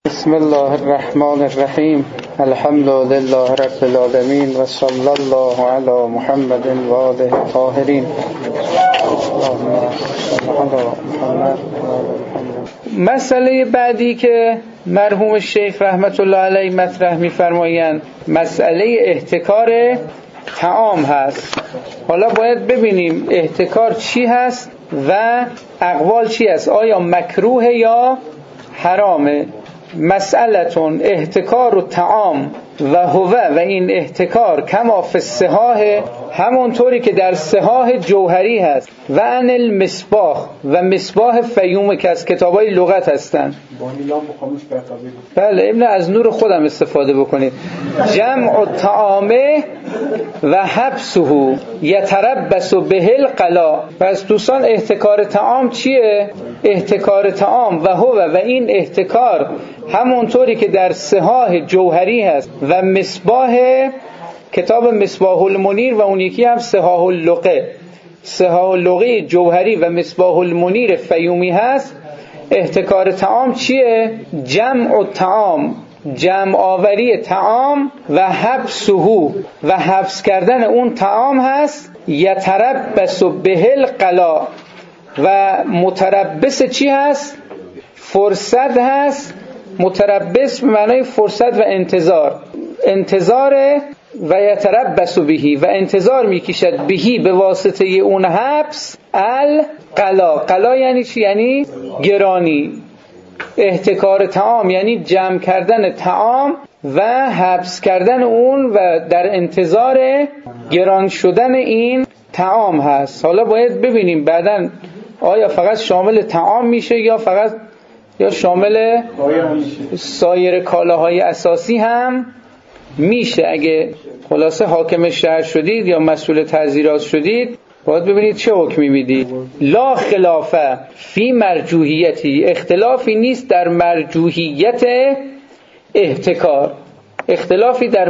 بسم الله الرحمن الرحیم. الحمد لله رب العالمین و صلی الله علی محمد و آله الطاهرین. مسئله بعدی که مرحوم شیخ رحمت الله علیه مطرح می‌فرمایند مسئله احتکار طعام هست. حالا باید ببینیم احتکار چی هست و اقوال چی هست، آیا مکروه یا حرامه. مسئلتون احتکار و طعام و هوه و این احتکار کما فی الصحاح، همونطوری که در صحاح جوهری هست، و عن المصباح و مصباح فیوم که از کتابای لغت هستن. بله ابن از نور خودم استفاده بکنید. جمع الطعام و حبسه یتربص به القلا. پس دوستان احتکار طعام چیه؟ احتکار طعام و هوه و این احتکار همونطوری که در صحاح جوهری هست و مصباح کتاب مصباح المنیر و اون یکی هم صحاح اللقه، صحاح اللقه جوهری و مصباح المنیر فیومی هست. احتکار طعام چیه؟ جمع الطعام، جمع آوری طعام و حبسه و حبس کردن اون طعام هست. یتربص به القلا و متربص چی هست؟ فرصت هست. متربص به معنای فرصت و انتظار و یتربص بهی و انتظار میکشد بهی به واسطه اون حبس القلا. قلا یعنی چی؟ یعنی گرانی. احتکار طعام یعنی جمع کردن طعام و حبس کردن اون و در انتظار گران شدن این طعام هست. حالا باید ببینیم بعداً آیا فقط شامل طعام میشه یا شامل سایر کالاهای اساسی هم میشه. اگه خلاصه حاکم شهر شدید یا مسئول تعزیرات شدید باید ببینید چه حکمی میدید. لا خلافه فی مرجوحیتی، اختلافی نیست در مرجوحیت احتکار، اختلافی در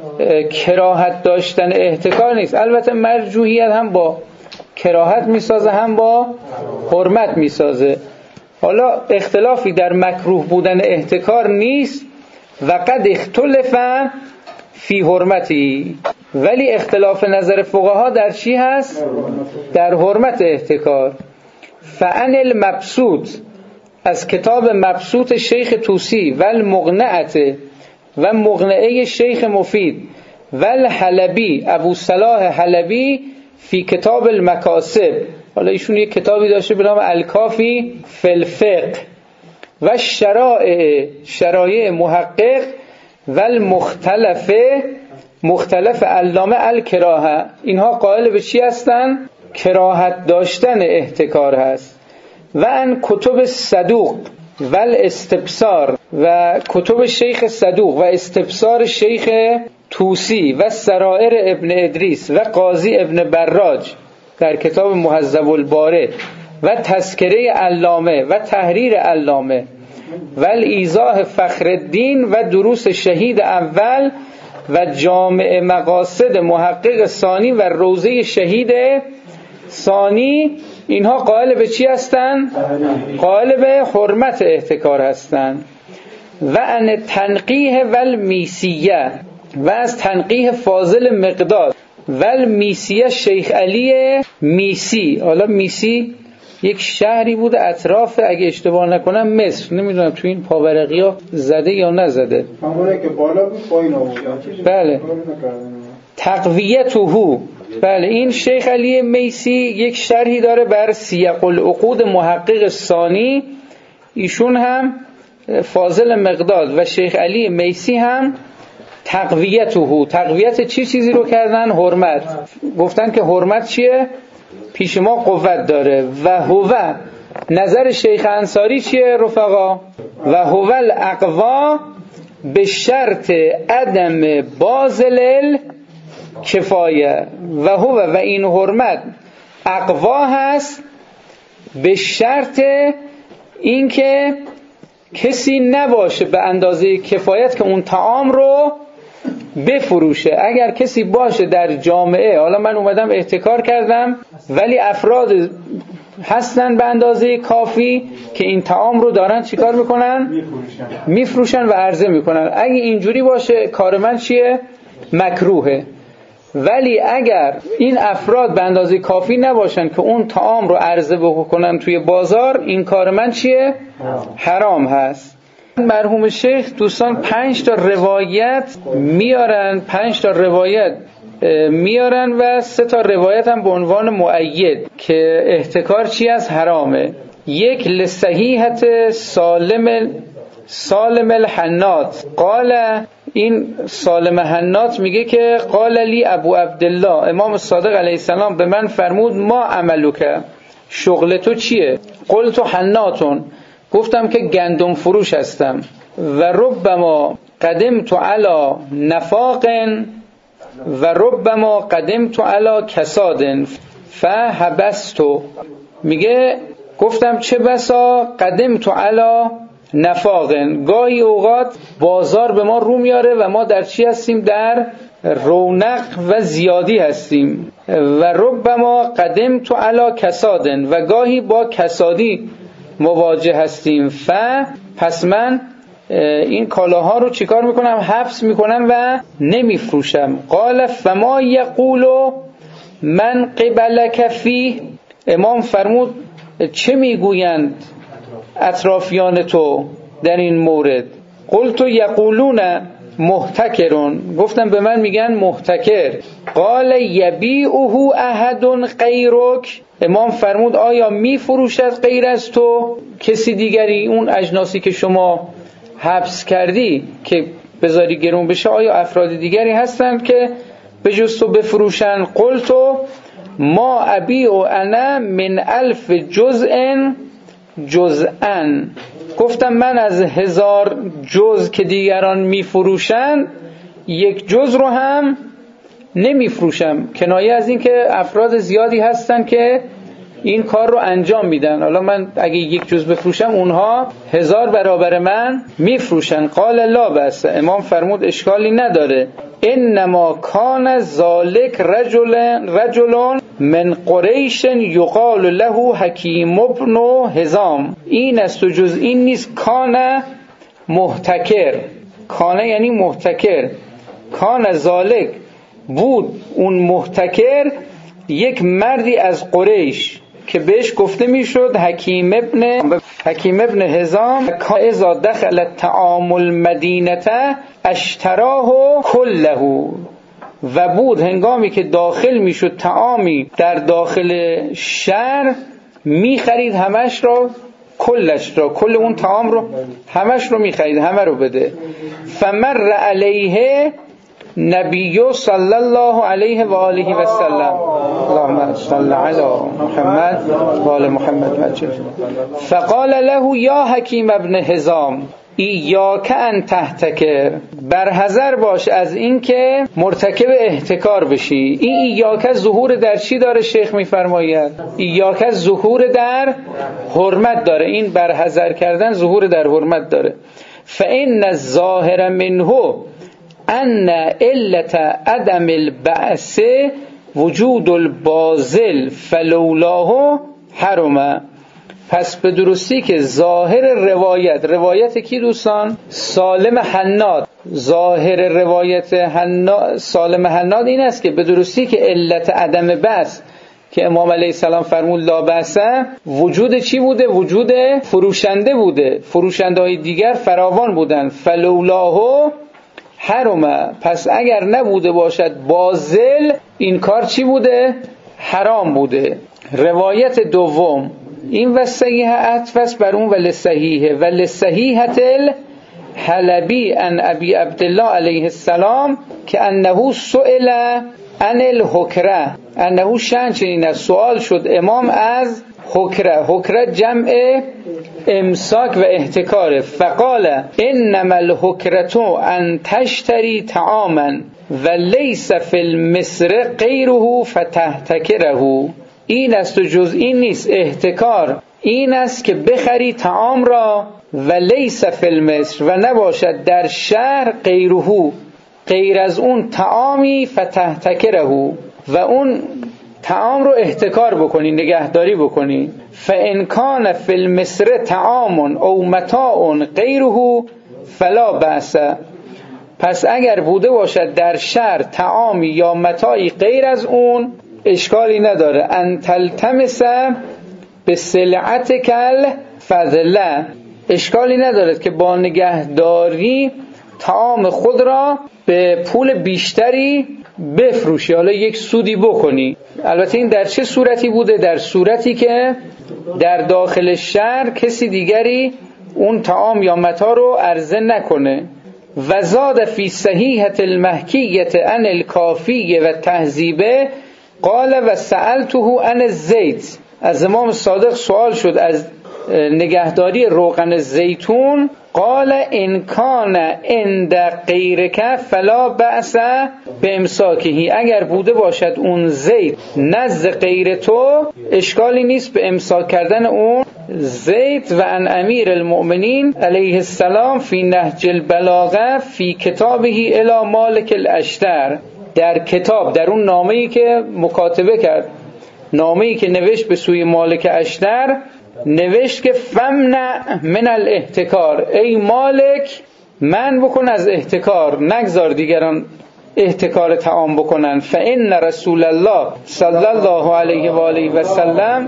کراهت داشتن احتکار نیست. البته مرجوحیت هم با کراهت میسازه هم با حرمت میسازه. حالا اختلافی در مکروه بودن احتکار نیست. و قد اختلف فی حرمتی، ولی اختلاف نظر فقها در چی هست؟ در حرمت احتکار. فعن المبسوط، از کتاب مبسوط شیخ طوسی و المغنعت و مغنعه شیخ مفید و الحلبی ابو صلاح حلبی فی کتاب المکاسب. حالا ایشون یک کتابی داشته به نام الکافی فی الفقه و شرایع محقق و مختلف علامه الکراهه. اینها قائل به چی هستن؟ کراهت داشتن احتکار هست. و ان کتب صدوق و الاستبصار و کتب شیخ صدوق و استبصار شیخ طوسی و سرائر ابن ادریس و قاضی ابن براج در کتاب مهذب الباره و تذکره علامه و تحریر علامه و الایضاح فخرالدین و دروس شهید اول و جامع مقاصد محقق ثانی و روضه شهید ثانی، اینها قائل به چی هستن؟ قائل به حرمت احتکار هستن. و ان تنقیح و المیسیه، و از تنقیح فاضل مقداد و المیسیه شیخ علی میسی. حالا میسی یک شهری بوده اطراف، اگه اشتباه نکنم مصر، نمیدونم تو این پاورقی ها زده یا نزده. همونه که بالا بود پایین آورد. بله. تقویته. بله این شیخ علی میسی یک شرحی داره بر سیاق العقود محقق ثانی. ایشون هم فاضل مقداد و شیخ علی میسی هم تقویت چیزی رو کردن؟ حرمت. گفتن که حرمت چیه؟ پیش ما قوت داره. و هو نظر شیخ انصاری چیه رفقا؟ و هو الاقوا به شرط عدم بازل کفایه. و هو و این حرمت اقوا هست به شرط اینکه کسی نباشه به اندازه کفایت که اون طعام رو بفروشه. اگر کسی باشه در جامعه، حالا من اومدم احتکار کردم ولی افراد هستن به اندازه کافی که این طعام رو دارن چیکار میکنن؟ میفروشن و عرضه میکنن. اگه اینجوری باشه کار من چیه؟ مکروهه. ولی اگر این افراد به اندازه کافی نباشن که اون طعام رو عرضه بکنن توی بازار، این کار من چیه؟ حرام هست. مرحوم شیخ دوستان 5 تا روایت میارن، 5 تا روایت میارن و 3 تا روایت هم به عنوان مؤید که احتکار چی از حرامه. یک لصحیحت سالم الحنات قال، این سالم حنات میگه که قال لی ابو عبدالله، امام صادق علیه السلام به من فرمود ما عملک، شغل تو چیه؟ قلت حناتون، گفتم که گندم فروش هستم. و ربما قدمت علی نفاق و ربما قدمت علی کساد فحبستو، میگه گفتم چه بسا قدمت علی نفاقن، گاهی اوقات بازار به ما رو میاره و ما در چی هستیم؟ در رونق و زیادی هستیم. و ربما قدمت علی کسادن، و گاهی با کسادی مواجه هستیم. پس من این کالاها رو چیکار میکنم؟ حبس میکنم و نمیفروشم. قال فما یقولو من قبلک فیه، امام فرمود چه میگویند اطرافیان تو در این مورد؟ قلت یقولون محتکرون، گفتم به من میگن محتکر. قال یبیعه احد غیرک، امام فرمود آیا میفروشد غیر از تو کسی دیگری؟ اون اجناسی که شما حبس کردی که بذاری گرون بشه، آیا افراد دیگری هستند که به جز تو بفروشن؟ قلت ما ابیع انا من 1000 جزءا، گفتم من از 1000 جز که دیگران میفروشن 1 جز رو هم نمیفروشم. کنایه از این که افراد زیادی هستن که این کار رو انجام میدن. حالا من اگه 1 جز بفروشم اونها 1000 برابر من میفروشن. قال لا بس، امام فرمود اشکالی نداره. انما کان ذالک رجل من قریش یقال له حکیم ابن حزام، این است و جز این نیست. کان محتکر، کان یعنی محتکر، کان ذالک بود اون محتکر یک مردی از قریش که بهش گفته میشد حکیم ابن حزام. اذا دخل الطعام المدینه اشتراه کله، و بود هنگامی که داخل میشد طعامی در داخل شهر میخرید همش را، کلش را، کل اون طعام رو همش رو میخرید، همه رو بده. فمر علیه نبی صلی الله علیه و آله و سلم، اللهم صل علی محمد و آل محمد مجد. فقال له یا حکیم ابن حزام ایاک ان تحتکر، برحذر باش از این که مرتکب احتکار بشی. این ایاک ظهور در چی داره؟ شیخ میفرماید ایاک ظهور در حرمت داره. این برحذر کردن ظهور در حرمت داره. فإن الظاهر منه ان علت عدم البعث وجود البازل فلولاه حرمه. پس به درستی که ظاهر روایت کی دوستان؟ سالم حناد. ظاهر روایت سالم حناد این است که به درستی که علت عدم بس که امام علیه السلام فرمود لا بسه، وجود چی بوده؟ وجود فروشنده بوده، فروشنده های دیگر فراوان بودن. فلولاه حرمه، پس اگر نبوده باشد بازل، این کار چی بوده؟ حرام بوده. روایت دوم این و صحیح عطفس بر اون ولی صحیحه ولی صحیحت الحلبی ان ابی عبدالله علیه السلام که انه سئل عن الحکره، انه شأن چنین سوال شد امام از حکره جمع امساک و احتکاره. فقال انما الحکرة ان تشتری طعاما و لیس فی المصر غیره فتحتکره، این است و جز این نیست. احتکار این است که بخری طعام را و لیس فی المصر، و نباشد در شهر غیره، غیر از اون طعامی، فتحتکره، و اون طعام رو احتکار بکنی، نگهداری بکنی. فإن کان فی المصر طعام او متاع غیره فلا بأس. پس اگر بوده باشد در شهر طعامی یا متاعی غیر از اون اشکالی نداره. ان تلتمس به سلعتک الفضله، اشکالی ندارد که با نگهداری طعام خود را به پول بیشتری بفروشی، حالا یک سودی بکنی. البته این در چه صورتی بوده؟ در صورتی که در داخل شهر کسی دیگری اون طعام یا متاع رو عرضه نکنه. و زاد فی صحیحة المحکیة عن الکافی و تهذیبه قال و سألته عن الزیت. از امام صادق سوال شد از نگهداری روغن زیتون. قال ان کان عند غیرک فلا بأس بامساکه، اگر بوده باشد اون زیت نزد غیر تو اشکالی نیست به امساک کردن اون زیت. و عن امیر المؤمنین علیه السلام فی نهج البلاغه فی کتابه الی مالک الاشتر، در کتاب، در اون نامه‌ای که مکاتبه کرد، نامه‌ای که نوشت به سوی مالک اشتر، نوشت که فمنع من الاحتکار، ای مالک من بکن از احتکار، نگذار دیگران احتکار طعام بکنن. فإن رسول الله صلی الله علیه و آله و سلم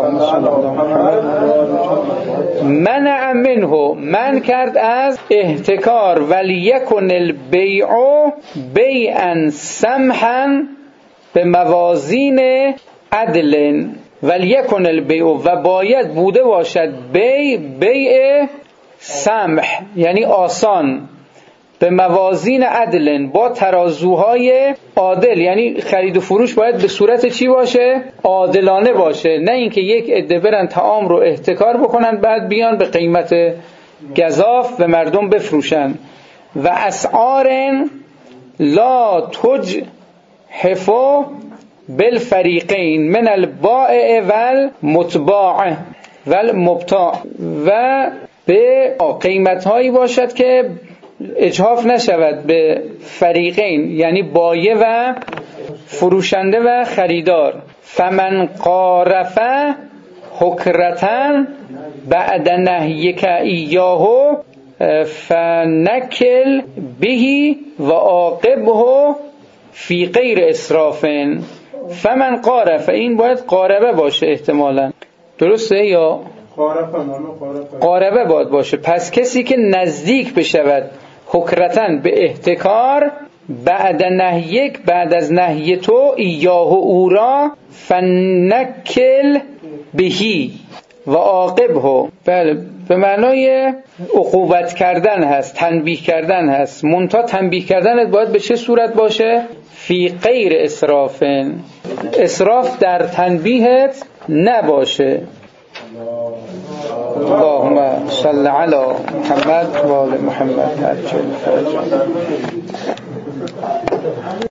منع منه، من کرد از احتکار. ولیکن البیع بیعا سمحا به موازین عدل، ولیکن البیع، و باید بوده باشد بیع سمح یعنی آسان، به موازین عدل، با ترازوهای عادل، یعنی خرید و فروش باید به صورت چی باشه؟ عادلانه باشه، نه اینکه یک عده برن طعام رو احتکار بکنن بعد بیان به قیمت گزاف به مردم بفروشن. و اسعار لا تجحف بالفریقین من البائع والمتباع والمبتاع، و به قیمت هایی باشد که اجحاف نشود به فریقین یعنی بایع و فروشنده و خریدار. فمن قارف حکرتن بعد نهیک ایاه فنکل بهی و عاقبه فی غیر اسرافن. فمن قارف، این باید قاربه باشه احتمالاً، درسته یا قاربه باید باشه. پس کسی که نزدیک بشود حکرتن به احتکار بعد نهیک، بعد از نهی تو، ایاه او را، فنکل بهی و عاقبه، بله به معنای عقوبت کردن هست، تنبیه کردن هست. منتها تنبیه کردنت باید به چه صورت باشه؟ فی غیر اسرافن، اسراف در تنبیهت نباشه. اللهم صل علی محمد و آل محمد.